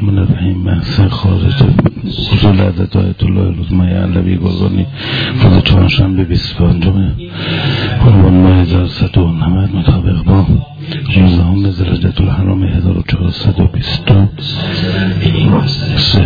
الرحمن الرحیم. بحث خارج اصول عدد آیت الله روزمایه علوی گلگانی روز چهارشنبه 25 قربان ماه 1190 مطابق با 16 ذوالحجة الحرام 1423.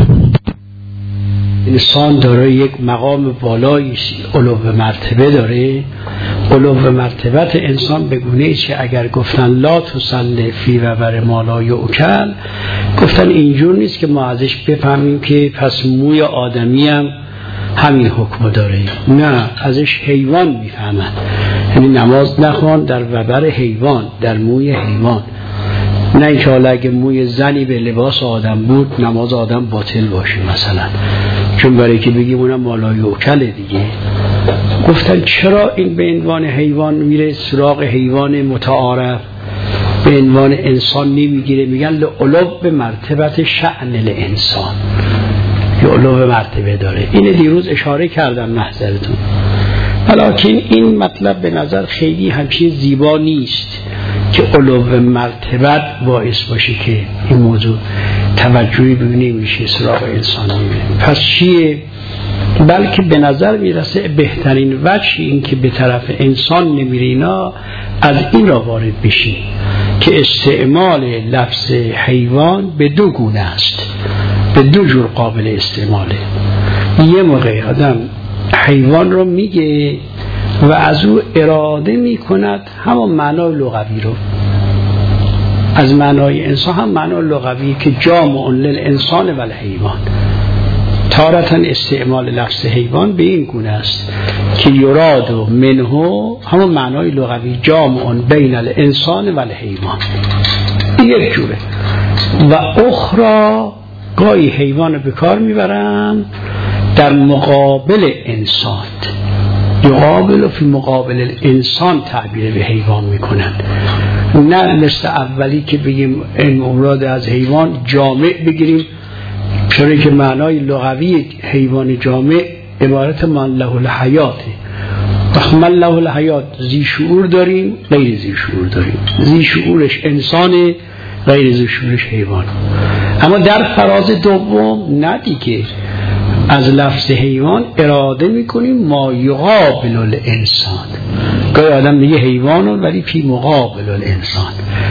انسان داره یک مقام بالایی علو مرتبه داره. علو مرتبت انسان به گونه است که اگر گفتن لا تصلی فی و بر ما لا یؤکل، گفتن اینجور نیست که ما ازش بفهمیم که پس موی آدمی هم همین حکم داره. نه، ازش حیوان میفهمن. یعنی نماز نخوان در وبر حیوان، در موی حیوان. نه اینکه حالا اگه موی زنی به لباس آدم بود نماز آدم باطل باشه مثلا، چون برای که بگیم اونم مالای اوکله دیگه. گفتن چرا این به عنوان حیوان میره سراغ حیوان متعارف، به عنوان انسان نمیگیره؟ میگن لعلو به مرتبت شأن الانسان، لعلو به مرتبه داره. اینه دیروز اشاره کردم محضرتون. ولیکن این مطلب به نظر خیلی همچین زیبا نیست که علو مرتبت باعث باشه که این موضوع توجهی نمیشه سراغ انسان میره. پس چیه؟ بلکه به نظر میرسه بهترین وجه این که به طرف انسان نمیره، اینا از این را وارد بشین که استعمال لفظ حیوان به دو گونه است، به دو جور قابل استعماله. یه موقع آدم حیوان رو میگه و از او اراده میکند همون معنای لغوی رو، از معنای انسان هم معنای لغوی که جامع للانسان و الحیوان. تارتاً استعمال لفظ حیوان به این گونه است که یراد منه همون معنای لغوی جامع بین الانسان و الحیوان، یک جوره. و اخرى گاهی حیوان رو به کار میبرن در مقابل انسان، یقابل فی مقابل الانسان تعبیر به حیوان میکنن. نه مثل اولی که بگیم این مراد از حیوان جامع بگیریم، چرا که معنای لغوی حیوان جامع عبارت من له الحیاته. من له الحیات، ذی شعور داریم، غیر ذی شعور داریم. ذی شعورش انسان، غیر ذی شعورش حیوان. اما در فراز دوم نه دیگه، از لفظ حیوان اراده میکنیم ما یقابل الانسان. گاهی آدم میگه حیوانون ولی فی مقابل الانسان،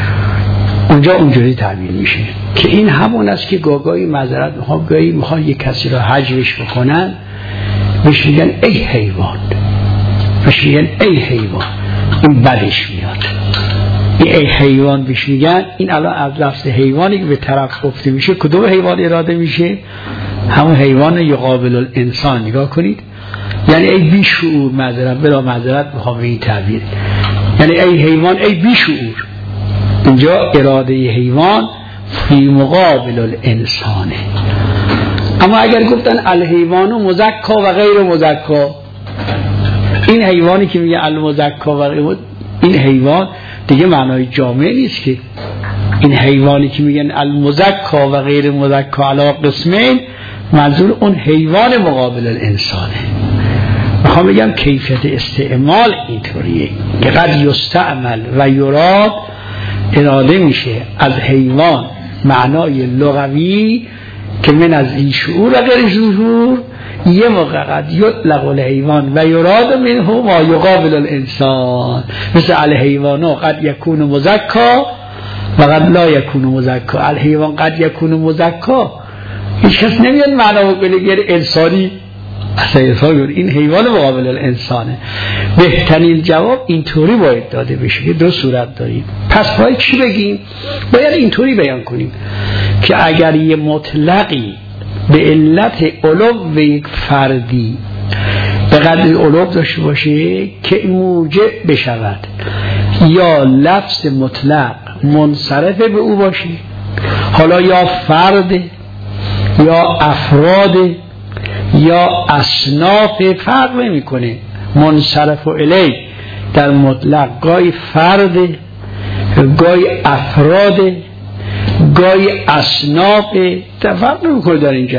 اونجا اونجوری تعبیر میشه که این همون است که گاهی معذرت میخوام، گاهی میخوان یک کسی را هجرش بکنن بهش میگن ای حیوان، بهش میگن ای حیوان، این بدش میاد. این ای حیوان بهش میگن. این الان از لفظ حیوانی که به طرف گفته میشه کدوم حیوان اراده میشه؟ همون حیوان یقابل الانسان. نگاه کنید، یعنی ای بی شعور، معذرت بلا معذرت میخوام این تعبیر، یعنی ای حیوان ای بی شعور. اینجا اراده حیوان فی مقابل الانسانه. اما اگر گفتن الحیوان مزکا و غیر مزکا، این حیوانی که میگه المزکا و غیر، این حیوان دیگه معنای جامع نیست که. این حیوانی که میگن المزکا و غیر مزکا علی قسمین، منظور اون حیوان مقابل الانسانه. میخوام بگم کیفیت استعمال اینطوریه که قد یستعمل و یراد، اراده میشه از حیوان معنای لغوی که من از این شعور و غیر شعور، یه موقع قد یطلق الحیوان و یراد منه ما یقابل الانسان، مثل الحیوان قد یکون مزکا و قد لا یکون مزکا. الحیوان قد یکون مزکا، هیچ کس نمیاد معنا بگه انسانی، اصلا انسان، این حیوان مقابل الانسانه. بهترین جواب اینطوری باید داده بشه که دو صورت داریم. پس باید چی بگیم؟ باید اینطوری بیان کنیم که اگر یه مطلقی به علت علو یک فردی به قدر علو داشته باشه که موجب بشود یا لفظ مطلق منصرف به او باشه، حالا یا فرد یا افراد یا اصناف، فرق نمیکنه. منصرف الی در مطلق گاهی فرد، گاهی افراد، گاهی اصناف، فرق نمیکنه در اینجا.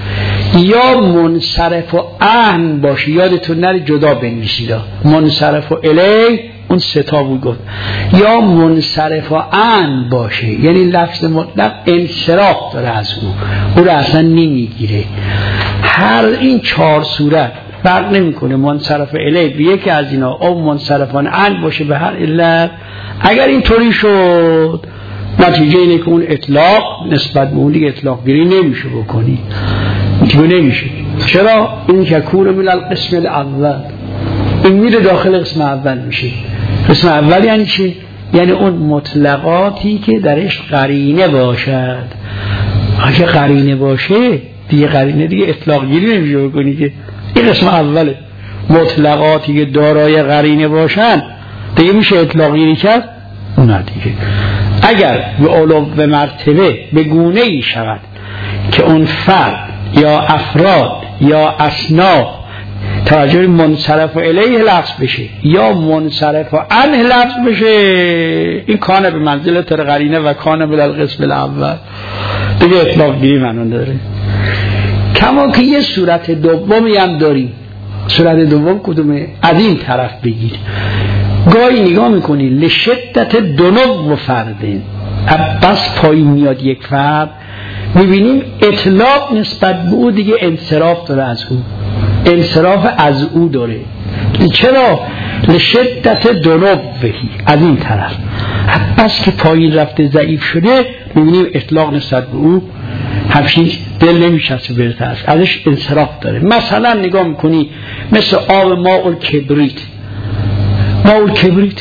یا منصرف و اهن باشه، یادتون نره جدا بنویسید، منصرف الی اون سه تا بود گفت یا منصرف عن باشه، یعنی لفظ مطلق انصراف داره از او رو اصلا نمیگیره. هر این 4 صورت فرق نمیکنه، منصرف الیه به یکی از اینا او منصرفان عن باشه به هر علت. اگر اینطوری شد نتیجه اینه که اون اطلاق نسبت به اون دیگه اطلاق گیری نمیشه بکنی، نمیشه. چرا؟ این که کور من القسم الاول، این میره داخل قسم اول میشه. قسم اول یعنی چی؟ یعنی اون مطلقاتی که درش قرینه باشد. اگه قرینه باشه دیگه قرینه دیگه اطلاق گیری نمیشه بکنی که. این قسم اوله. مطلقاتی که دارای قرینه باشن دیگه میشه اطلاق گیری کرد؟ اون دیگه. اگر به علو و مرتبه به گونه ای شود که اون فرد یا افراد یا اصناف توجه منصرف الیه لفظ بشه یا منصرف عنه لفظ بشه، این کانه به منزله تر قرینه و کانه به القسم الاول دیگه اطلاق گیری معنی داره. کما که یه صورت دومی هم داریم. صورت دوم کدومه؟ از این طرف بگیر. گاهی نگاه میکنی لشدت دنو و فردین، بس پایین میاد یک فرد، میبینیم اطلاق نسبت به او دیگه انصراف داره از او، انصراف از او داره. چرا؟ لشدت دنو بهی، از این طرف بس که پایین رفته ضعیف شده میبینیم اطلاق نسبت به او همچین دل نمیشسته برده است، ازش انصراف داره. مثلا نگاه میکنی مثل آب ماء الکبریت، ماء الکبریت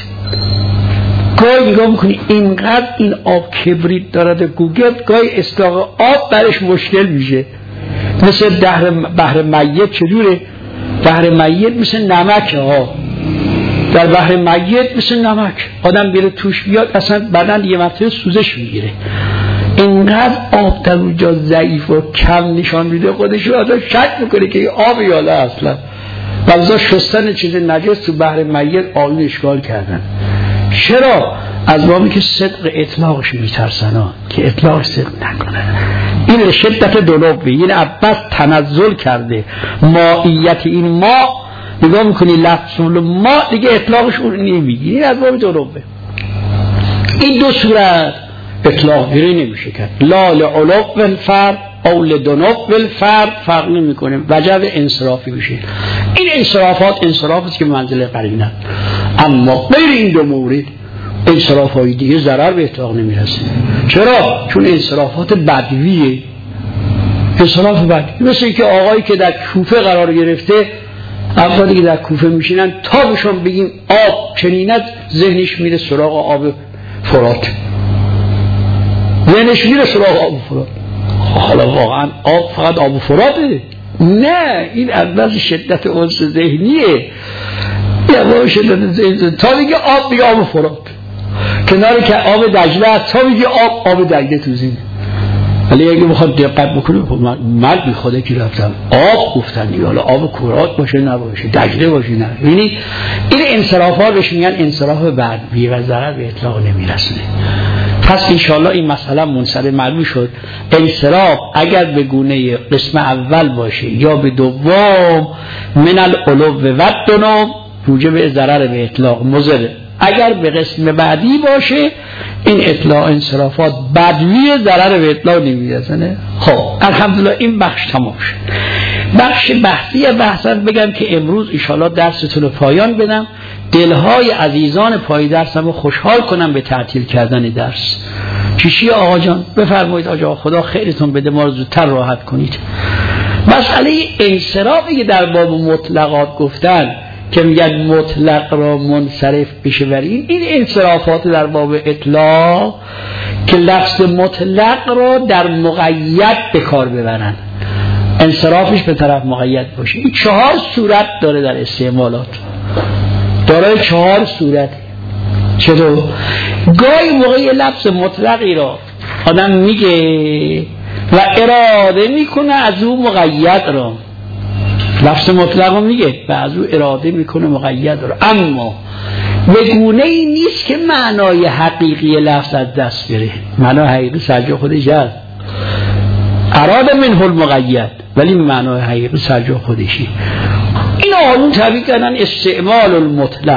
گاهی نگاه میکنی اینقدر این آب کبریت دارد گوگل، گاهی اصلاح آب برش مشکل میشه. مثل بحر میت چجوره؟ بحر میت مثل نمک ها، در بحر میت مثل نمک آدم بیره توش بیاد اصلا بدن یه مرتبه سوزش میگیره. اینقدر آب در اونجا ضعیف و کم نشان میده خودش رو آدم شک میکنه که این آب یاله اصلا. بعضا شستن چیز نجس تو بحر میت آیون اشکال کردن. چرا؟ از بامی که صدق اطلاقش میترسن ها، که اطلاقش صدق نکنه. این شدت دنوبه، این عباس تنزل کرده مائیت این ما، نگاه میکنی لفظ ما دیگه اطلاقش اون نمیگی، این از بامی دنوبه. این دو صورت اطلاق گیری نمیشه کرد. لا لعلو بالفرد او لدنوب بالفرد فرق نمی کنه، وجب انصرافی میشه. این انصرافات انصراف است که منزل قرینه، اما غیر این دو مورد انصراف های دیگه ضرر به اطلاق نمیرسه. چرا؟ چون انصرافات بدویه، انصراف بدوی. مثل که آقایی که در کوفه قرار گرفته، افرادی که در کوفه میشینن تا بهشون بگیم آب چنینت ذهنش میره سراغ آب فرات، ذهنش میره سراغ آب فرات. حالا واقعا آب فقط آب فراته؟ نه، این از شدت انس ذهنیه. یا شدت ذهنیه تا میگه آب میگه آب فرات، کناری که آب دجله است تا میگه آب دجله تو زینه. ولی اگه بخواد دقت بکنه من بی خدا که رفتم آب گفتن دیگه، حالا آب فرات باشه نباشه، دجله باشه نه. یعنی این انصرافات بهش میگن انصراف بدوی و ضرر به اطلاق نمیرسونه. پس انشاءالله این مسئله منصرف معلوم شد. انصراف اگر به گونه قسم اول باشه یا به دوم من العلو و الدنو موجب ضرر به اطلاق مضر. اگر به قسم بعدی باشه این اطلاق انصرافات بدوی ضرر به اطلاق نمیرسونه. خب الحمدلله این بخش تمام شد. بخش بحثی بحثا بگم که امروز انشاءالله درستون رو پایان بدم، دلهای عزیزان پای درسم رو خوشحال کنم به تعطیل کردن درس. چیشی آقا جان بفرمایید آقا خدا خیرتون بده، ما رو زودتر راحت کنید. مسئله انصرافی که در باب مطلقات گفتن که میگن مطلق را منصرف بشه برین، این انصرافات در باب اطلاق که لفظ مطلق را در مقید به کار ببرن، انصرافش به طرف مقید باشه. این 4 صورت داره در استعمالات، داره 4 صورت. چطور؟ گاهی موقعی لفظ مطلقی را آدم میگه و اراده میکنه از او مقید را، لفظ مطلق رو میگه و از او اراده میکنه مقید را، اما به گونه ای نیست که معنای حقیقی لفظ از دست بره. معنای حقیقی سرجا خودش هست، اراده منه المقید، ولی معنای حقیقی سرجا خودشی. این آقایون تعبیر کردن استعمال المطلق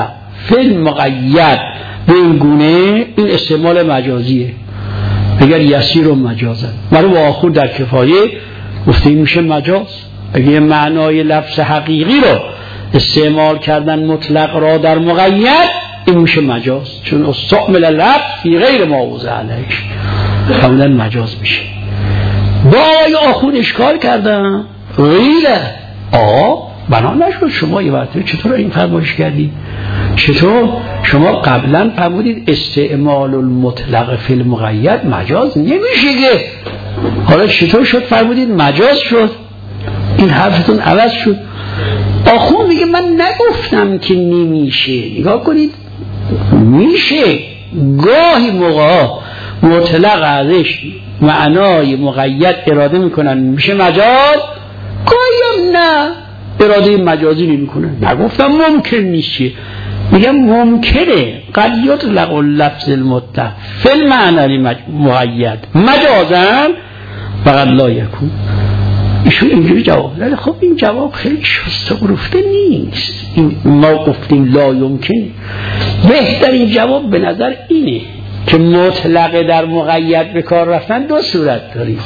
فیلم مقید به این گونه، این استعمال مجازیه. اگر یسیر و مجازن مرو با آخور در کفایه گفته این میشه مجاز. اگر معنای لفظ حقیقی رو استعمال کردن مطلق را در مقید، این میشه مجاز، چون استعمل لفظ فی غیر ما وضع علیه کاملا مجاز میشه. با آقای آخور اشکال کردن غیره بنا نشد شما یه وقتی چطور این فرمایش کردید؟ چطور شما قبلا فرمودید استعمال المطلق فی المقید مجاز نمیشه که، حالا چطور شد فرمودید مجاز شد؟ این حرفتون عوض شد. آخون میگه من نگفتم که نمیشه، نگاه کنید میشه. گاهی موقع مطلق ازش معنای مقید اراده میکنن میشه مجاز، گاهی هم نه اراده مجازی نمیکنن. نگفتم ممکن نیست، میگم ممکنه. قد یطلق اللفظ المطلق فی المعنی مقید مجازن فقط لا یکون. ایشون اینجوری جواب داده. خب این جواب خیلی شسته و رفته نیست. ما گفتیم لا یمکن. بهترین جواب به نظر اینه که مطلق در مقید به کار رفتن دو صورت داریم،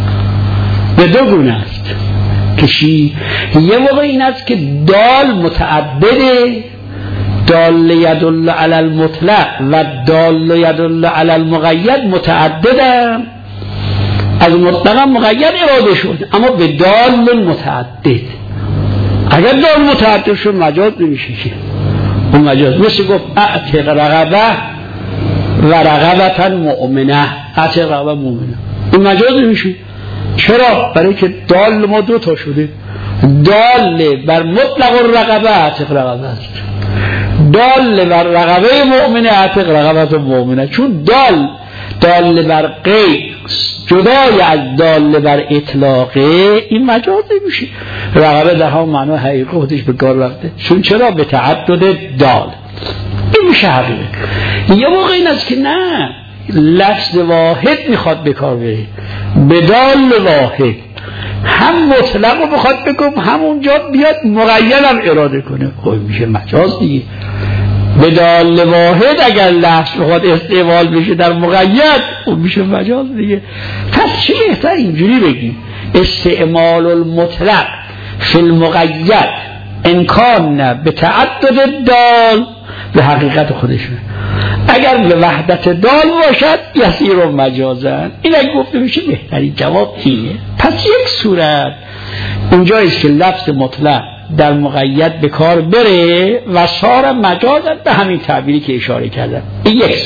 به دو گونه است. کشی یه موقع این است که دال متعدده، دال یدل علی المطلق و دال یدل علی المقید متعدده. از مطلق مقید اراده شد اما به دال متعدد. اگر دال متعدد شد مجاز نمیشه که اون مجاز مثل گفت اعتق رقبه و رقبتا مؤمنه، اعتق رقبه مؤمنه، این مجاز نمیشه. چرا؟ برای که دال ما دو تا شده، دال بر مطلق الرقبه اعتق رقبه است، دال بر رقبه مؤمنه اعتق رقبه مؤمنه. چون دال بر قید جدای از دال بر اطلاقه، این مجاز نمیشه. رقبه در هم معنی حقیقی خودش به کار رفته، چون چرا؟ به تعدد دال. این میشه حقیقه. یه موقع این است که نه، لفظ واحد میخواد به کار بره، به دال واحد هم مطلق رو بخواد بگم همونجا بیاد مقید هم اراده کنه، خب میشه مجاز دیگه. به دال واحد اگر لفظ بخواد استعمال بشه در مقید، خب میشه مجاز دیگه. پس چه بهتر اینجوری بگیم استعمال المطلق فی المقید امکان نه به تعدد دال به حقیقت خودشه. اگر به وحدت دال باشد یسیر و مجازن. این اگه گفته میشه بهترین جواب اینه. پس یک صورت اونجاییست که لفظ مطلق در مقید به کار بره و صار مجازن به همین تعبیری که اشاره کردم. این یک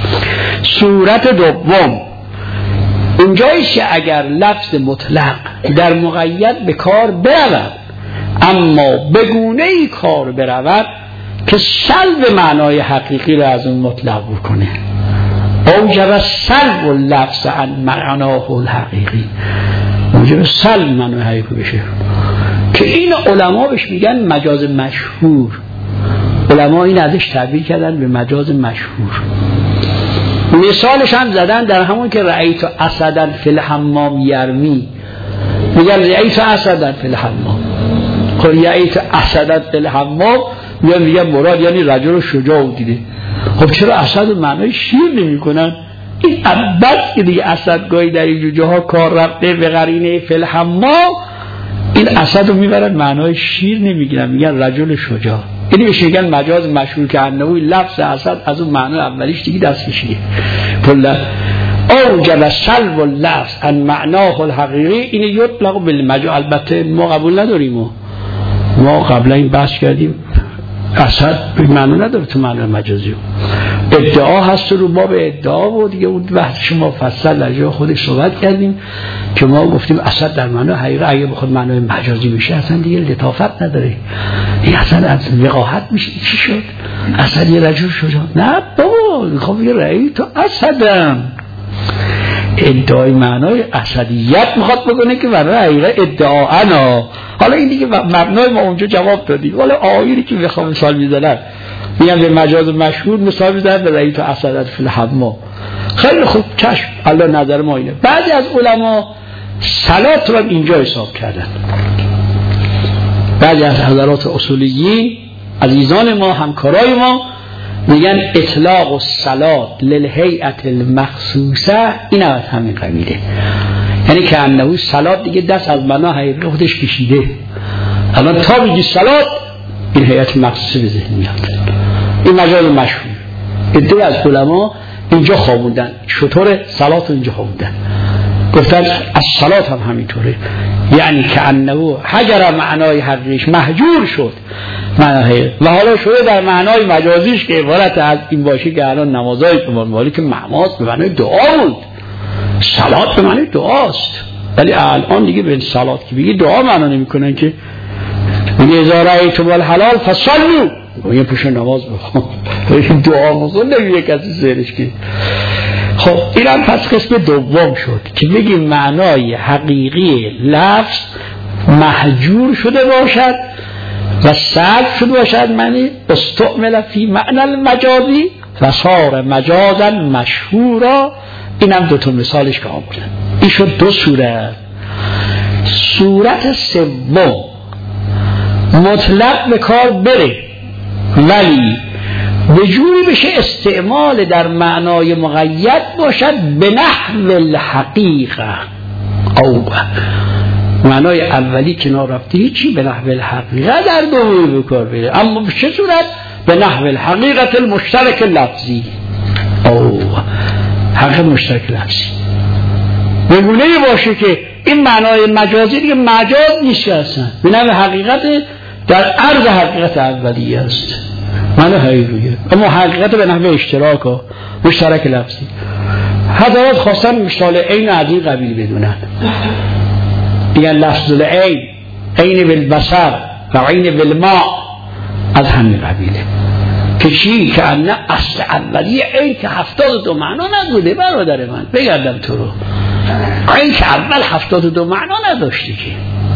صورت دوم اونجاییست که اگر لفظ مطلق در مقید به کار برود اما به گونه‌ای کار برود که سلب معنای حقیقی را از اون مطلق بکنه، اوجب سلب اللفظ عن معناه الحقیقی، اوجب سلب معنای حقیقی بشه که این علما بهش میگن مجاز مشهور. علما این ازش تعبیر کردن به مجاز مشهور. مثالش هم زدن در همون که رأیت اسدا فی الحمام یرمی، میگن رأیت اسدا فی الحمام، خب رأیت اسدا فی الحمام میگن مراد یعنی رجل شجاع دیده. خب چرا اسد معنای شیر نمی کنن؟ این عباس که دیگه اسد گاهی در این جاها کار رفته به قرینه فی الحمام، این اسد رو میبرن معنای شیر نمیگیرن، میگن رجل شجاع. اینی بهش میگن مجاز مشهور که انهوی لفظ اسد از اون معنای اولیش دیگه دست کشیده. کلا اوجب سلب اللفظ عن معناه الحقیقی، اینه یطلق بالمجاز. البته ما قبول نداریم، ما قبلا این بحث کردیم اسد به معنی نداره تو معنی مجازی. ادعا هست رو ما به ادعا و دیگه اون بحث شما فصل در جای خودش صحبت کردیم که ما گفتیم اسد در معنی حقیقی اگه بخواد معنی مجازی بشه اصلا دیگه لطافت نداره، این اصلا از وقاحت میشه. چی شد؟ اسد یه رجل شجاع؟ نه بابا، خب یه رأی تو اسدم، ادعای معنای اسدیت میخواد بکنه که برای حقیقه ادعا انا. حالا این دیگه مبنای ما اونجا جواب دادیم. حالا آیری که بخوام مثال میزنن میگن به مجاز مشهور مثال میزنن به رأیت اسدت فی الحمام. خیلی خوب، چشم، الله نظر ما اینه. بعضی از علما صلات رو اینجا حساب کردن. بعضی از حضرات اصولیین عزیزان ما، همکارای ما میگن اطلاق الصلاة للهیئة المخصوصه، این از همین قبیله. یعنی که انه صلاة دیگه دست از معنا حقیقی خودش کشیده. الان تا بگی صلاة این هیئت مخصوصه به ذهن میاد. این مجال مشهور. عده‌ای از علما اینجا خوابوندن، شطور صلات اینجا خوابوندن، گفتن از صلات هم همینطوره. یعنی که انه حجر معنای حقیقیش محجور شد معنای، و حالا شده در معنای مجازیش که عبارت از این باشه که الان نمازهای مالی که نماز به معنای دعا بود، صلات به معنای دعاست، ولی الان دیگه به صلات که بگی دعا معنا نمیکنن که میگه اذا رأیتم الحلال فصلوا، یه پشت نماز بخون، این دعا مزون نمیگه کسی سرش که. خب اینم پس قسم دوم شد که بگیم معنای حقیقی لفظ محجور شده باشد و صرف شده باشد، معنی استعمل فی معنی المجازی و صار مجازا مشهورا. اینم دوتا مثالش که آمدن. این شد دو صورت. صورت سوم مطلق به کار بره ولی به جوری بشه استعمال در معنای مقید باشد به نحو الحقیقه. او معنای اولی کنار رفته هیچی، به نحو الحقیقه در دومی به کار بره، اما به چه صورت؟ به نحو الحقیقت المشترک لفظی. او حقیقت مشترک لفظی بگونه باشه که این معنای مجازی دیگه مجاز نیست اصلا، به نحو حقیقت در عرض حقیقت اولیه است، معنی حقیقیه، اما حقیقت به نحو اشتراک و مشترک لفظی. حضرات خواستن مشتال عین از این قبیل بدونن، دیگه لفظ العین، عین بالبصر و عین بالماء از همین قبیله. که چی؟ که انه اصل اولیه عین که 72 معنا نبوده برادر من، بگردم تو رو، عین که اول 72 معنا نداشتی که،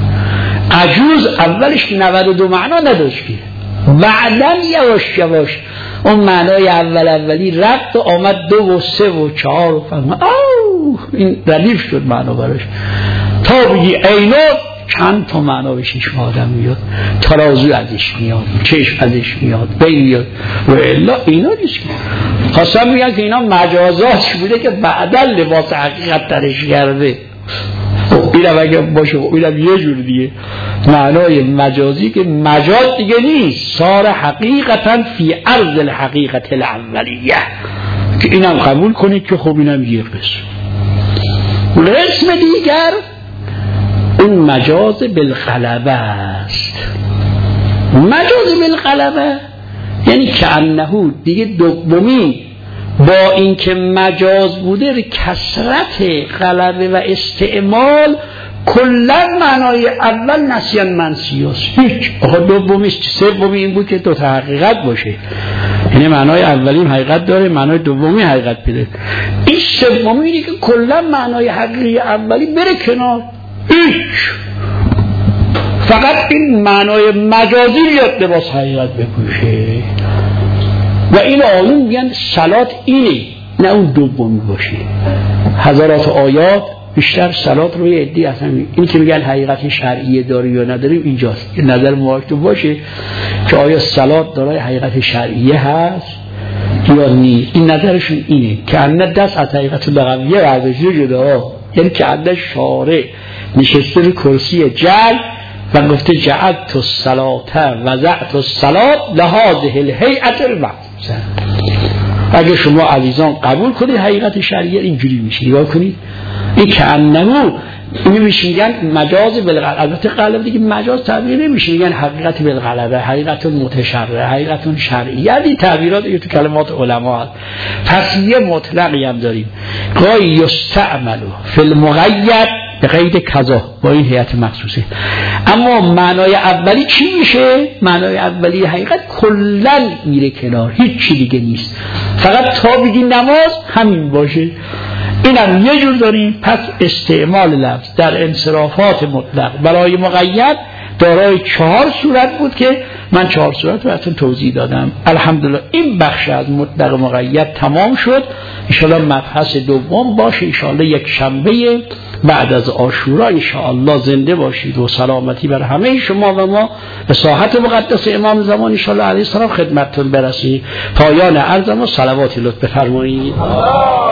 عجوز اولش 92 معنا نداشت که، بعدن یواش یواش اون معنای اولی رفت و آمد 2 و 3 و 4 و فهم. این ردیف شد معنا براش، تا بگی عینو چند تا معنا به چشم آدم میاد، ترازو ازش میاد، چشم ازش میاد، بین میاد، و الا اینا نیست که. خواستم میگن که اینا مجازات بوده که بعدا لباس حقیقت درش کرده. اینم اگه باشه اینم یه جور دیگه معنای مجازی که مجاز دیگه نیست، صار حقیقتا فی عرض الحقیقت الاولیه، که اینم قبول کنید که خب اینم یه قسم دیگر اون مجاز بالغلبه است. مجاز بالغلبه یعنی که انه دیگه دومی با اینکه مجاز بوده کثرت غلبه و استعمال کلا معنای اول نسیان منسی است. هیچ دومیش سومی این بود که دو تا حقیقت باشه، یعنی معنای اولیم حقیقت داره، معنای دومی حقیقت بده. این سومی اینه که کلا معنای حقیقی اولی بره کنار، هیچ، فقط این معنای مجازی بیاد لباس حقیقت بپوشه. و این آیون میگن صلات اینه، نه اون دومی باشه. هزارات آیات بیشتر صلات روی عدی اصلا این که میگن حقیقت شرعیه داری یا نداریم اینجاست. این نظر مواکتون باشه که آیا صلات دارای حقیقت شرعیه هست یا نیست. این نظرشون اینه که انه دست از حقیقت لغویه برداشته جدا، یعنی که انه شارع نشسته روی کرسی جل و گفته جعلت الصلاة وضعت الصلاة لهذه الهیئة المخصوصه. اگه شما عزیزان قبول کنید حقیقت شرعیه اینجوری میشه، نگاه کنید این که انمو اینو میشینگن مجاز بالغلبه. البته غلبه دیگه مجاز تعبیر نمیشه، میگن حقیقت بالغلبه، حقیقت متشرع، حقیقت شرعیه. این تعبیرات دیگه تو کلمات علما هست. پس یه مطلقی هم داریم، گاهی یستعمل فی المقید به قید کذا با این هیئت مخصوصه. اما معنای اولی چی میشه؟ معنای اولی حقیقت کلا میره کنار، هیچ چی دیگه نیست، فقط تا بگی نماز همین باشه. اینم یه جور داریم. پس استعمال لفظ در انصرافات مطلق برای مقید دارای 4 صورت بود که من 4 صورت رو براتون توضیح دادم. الحمدلله این بخش از مطلق مقید تمام شد انشاءالله مبحث دوم باشه، انشاءالله یک شنبه بعد از عاشورا انشاءالله. زنده باشید و سلامتی بر همه شما و ما به ساحت مقدس امام زمان انشاءالله علیه السلام خدمتتون برسیم. پایان عرضم و صلواتی لطف بفرمایید.